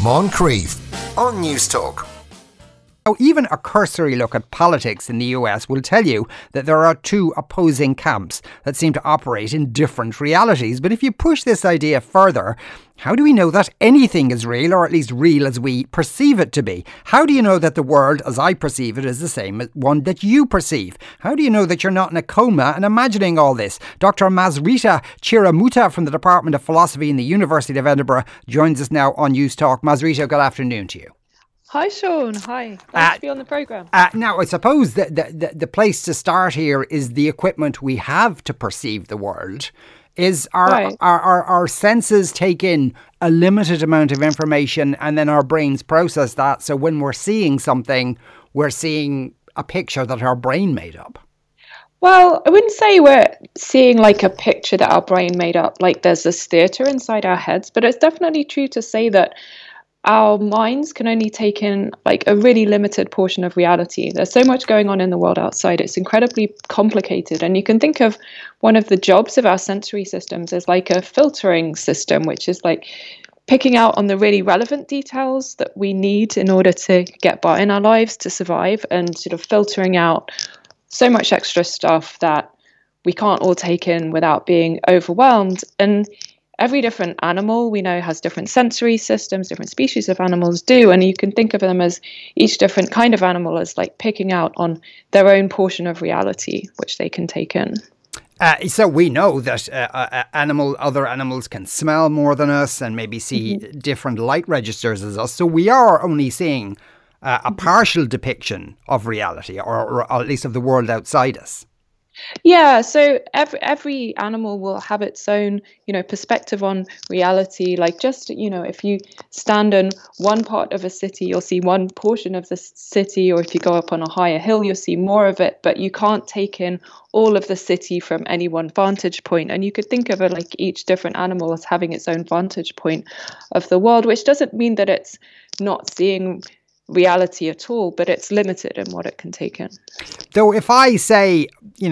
Moncrief on News Talk. Now, even a cursory look at politics in the US will tell you that there are two opposing camps that seem to operate in different realities. But if you push this idea further, how do we know that anything is real, or at least real as we perceive it to be? How do you know that the world as I perceive it is the same as one that you perceive? How do you know that you're not in a coma and imagining all this? Dr. Masrita Chiramuta from the Department of Philosophy in the University of Edinburgh joins us now on News Talk. Masrita, good afternoon to you. Hi, Sean. Hi. Nice to be on the programme. Now, I suppose that the place to start here is the equipment we have to perceive the world. Is our senses take in a limited amount of information and then our brains process that? So when we're seeing something, we're seeing a picture that our brain made up. Well, I wouldn't say we're seeing like a picture that our brain made up, like there's this theatre inside our heads, but it's definitely true to say that our minds can only take in like a really limited portion of reality. There's so much going on in the world outside. It's incredibly complicated. And you can think of one of the jobs of our sensory systems as like a filtering system, which is like picking out on the really relevant details that we need in order to get by in our lives, to survive, and sort of filtering out so much extra stuff that we can't all take in without being overwhelmed. And every different animal we know has different sensory systems, different species of animals do, and you can think of them as each different kind of animal as like picking out on their own portion of reality, which they can take in. So we know that other animals can smell more than us and maybe see different light registers as us. So we are only seeing a partial depiction of reality, or at least of the world outside us. Yeah, so every animal will have its own, perspective on reality. Like just, if you stand in one part of a city, you'll see one portion of the city, or if you go up on a higher hill, you'll see more of it, but you can't take in all of the city from any one vantage point. And you could think of it like each different animal as having its own vantage point of the world, which doesn't mean that it's not seeing reality at all, but it's limited in what it can take in. Though if I say,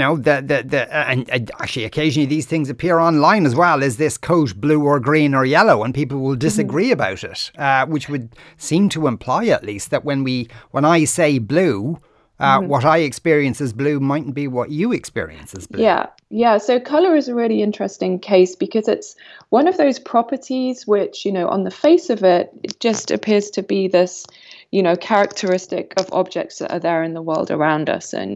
and actually occasionally these things appear online as well, is this coat blue or green or yellow, and people will disagree about it, which would seem to imply at least that when I say blue, what I experience as blue mightn't be what you experience as blue. Yeah. So colour is a really interesting case because it's one of those properties which, on the face of it, it just appears to be this, characteristic of objects that are there in the world around us. And,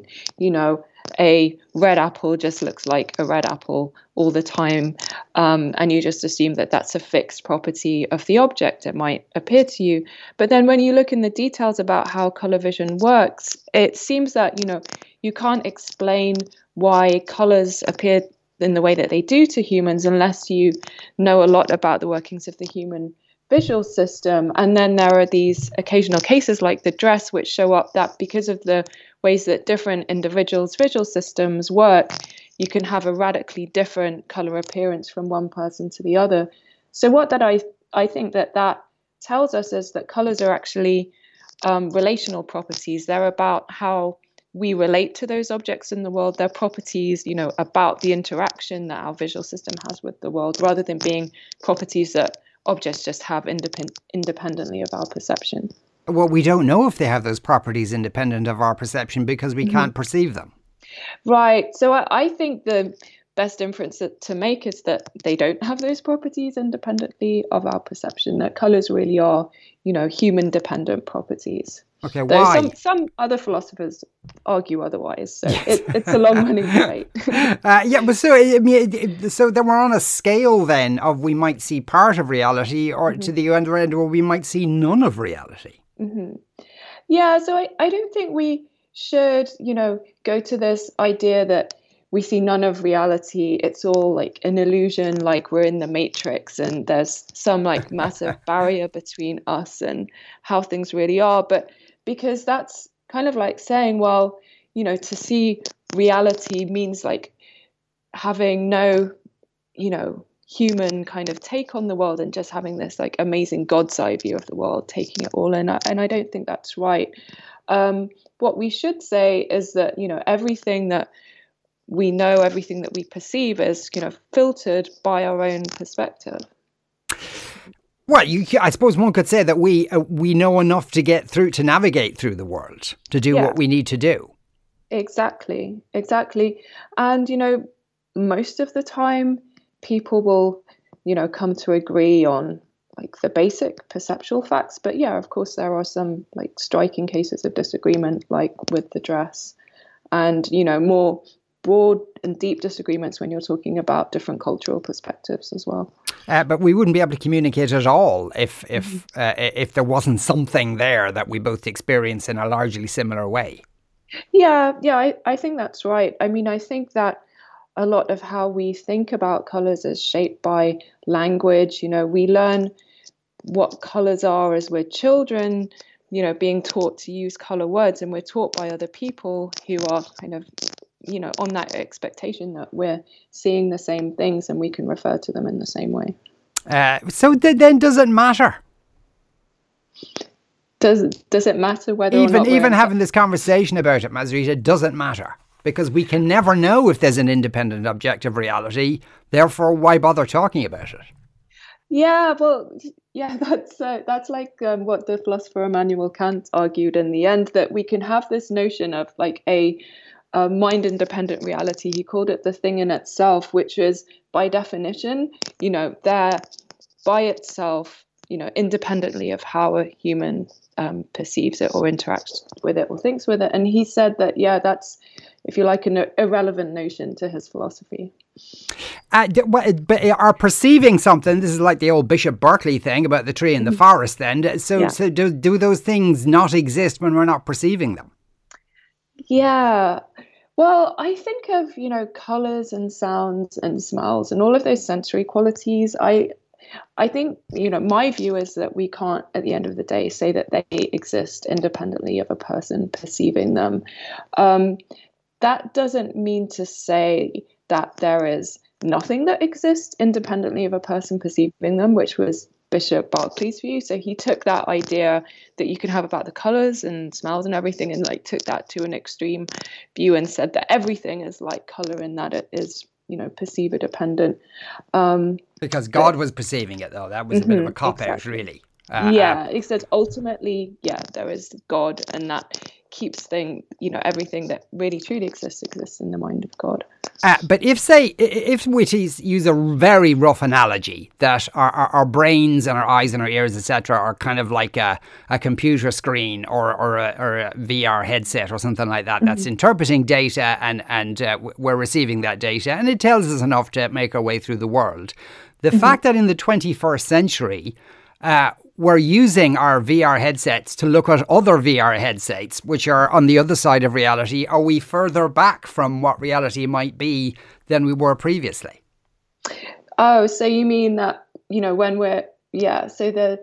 a red apple just looks like a red apple all the time. And you just assume that that's a fixed property of the object. It might appear to you. But then when you look in the details about how colour vision works, it seems that, you can't explain why colours appear in the way that they do to humans unless you know a lot about the workings of the human visual system. And then there are these occasional cases like the dress, which show up that because of the ways that different individuals' visual systems work, you can have a radically different color appearance from one person to the other. So what that I think that tells us is that colors are actually relational properties. They're about how we relate to those objects in the world. They're properties, about the interaction that our visual system has with the world, rather than being properties that objects just have independently of our perception. Well, we don't know if they have those properties independent of our perception because we can't perceive them. Right. So I think the best inference to make is that they don't have those properties independently of our perception, that colours really are, human-dependent properties. Okay, why? Though some other philosophers argue otherwise, so yes. It's a long-running debate. But so then we're on a scale then of we might see part of reality, or to the other end where we might see none of reality. Yeah, so I don't think we should, go to this idea that we see none of reality. It's all like an illusion, like we're in the Matrix and there's some like massive barrier between us and how things really are. But because that's kind of like saying, well, to see reality means like having no, human kind of take on the world and just having this like amazing God's eye view of the world, taking it all in. And I don't think that's right. What we should say is that, everything that we know, everything that we perceive is, filtered by our own perspective. Well, I suppose one could say that we know enough to get through, to navigate through the world, to do what we need to do. Exactly. And, most of the time people will, come to agree on like the basic perceptual facts. But yeah, of course, there are some like striking cases of disagreement, like with the dress, and, more broad and deep disagreements when you're talking about different cultural perspectives as well. But we wouldn't be able to communicate at all if there wasn't something there that we both experience in a largely similar way. Yeah, I think that's right. I mean, I think that a lot of how we think about colors is shaped by language. We learn what colors are as we're children, being taught to use color words, and we're taught by other people who are kind of, on that expectation that we're seeing the same things and we can refer to them in the same way. So then does it matter? Does it matter whether even having this conversation about it, Mazrita, doesn't matter? Because we can never know if there's an independent objective reality. Therefore, why bother talking about it? Yeah, well, yeah, that's like what the philosopher Immanuel Kant argued in the end, that we can have this notion of like a mind-independent reality. He called it the thing in itself, which is by definition, there by itself, independently of how a human perceives it or interacts with it or thinks with it. And he said that, yeah, that's, if you like, an irrelevant notion to his philosophy. But are perceiving something, this is like the old Bishop Berkeley thing about the tree in the forest then. So do those things not exist when we're not perceiving them? Yeah. Well, I think of, colors and sounds and smells and all of those sensory qualities. I think, my view is that we can't, at the end of the day, say that they exist independently of a person perceiving them. That doesn't mean to say that there is nothing that exists independently of a person perceiving them, which was Bishop Berkeley's view. So he took that idea that you can have about the colors and smells and everything and like took that to an extreme view and said that everything is like color and that it is, perceiver dependent. Because God was perceiving it, though. That was a bit of a cop-out, really. He said ultimately, there is God, and that keeps everything that really truly exists in the mind of God. But if we use a very rough analogy, that our brains and our eyes and our ears, etc., are kind of like a computer screen or a VR headset or something like that, that's interpreting data and we're receiving that data, and it tells us enough to make our way through the world. The fact that in the 21st century, we're using our VR headsets to look at other VR headsets, which are on the other side of reality. Are we further back from what reality might be than we were previously? Oh, so you mean that, when we're, this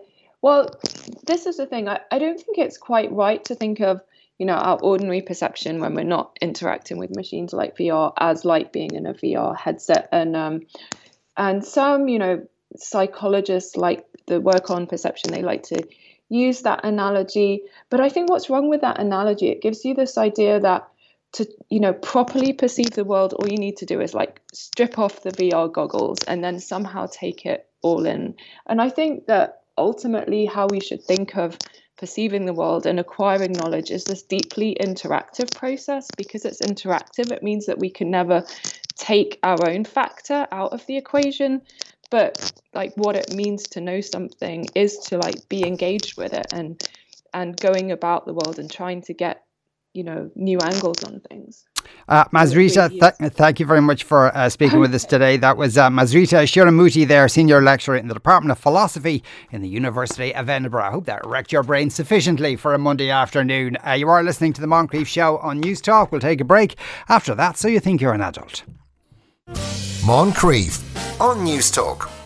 is the thing. I don't think it's quite right to think of, our ordinary perception when we're not interacting with machines like VR as like being in a VR headset. And some, psychologists like the work on perception, they like to use that analogy. But I think what's wrong with that analogy, it gives you this idea that to, properly perceive the world, all you need to do is like strip off the VR goggles and then somehow take it all in. And I think that ultimately how we should think of perceiving the world and acquiring knowledge is this deeply interactive process. Because it's interactive, it means that we can never take our own factor out of the equation. But like what it means to know something is to like be engaged with it and going about the world and trying to get, new angles on things. Mazrita, thank you very much for speaking with us today. That was Mazrita Shiramuti there, Senior Lecturer in the Department of Philosophy in the University of Edinburgh. I hope that wrecked your brain sufficiently for a Monday afternoon. You are listening to the Moncrief Show on News Talk. We'll take a break after that, So You Think You're an Adult. Moncrief on News Talk.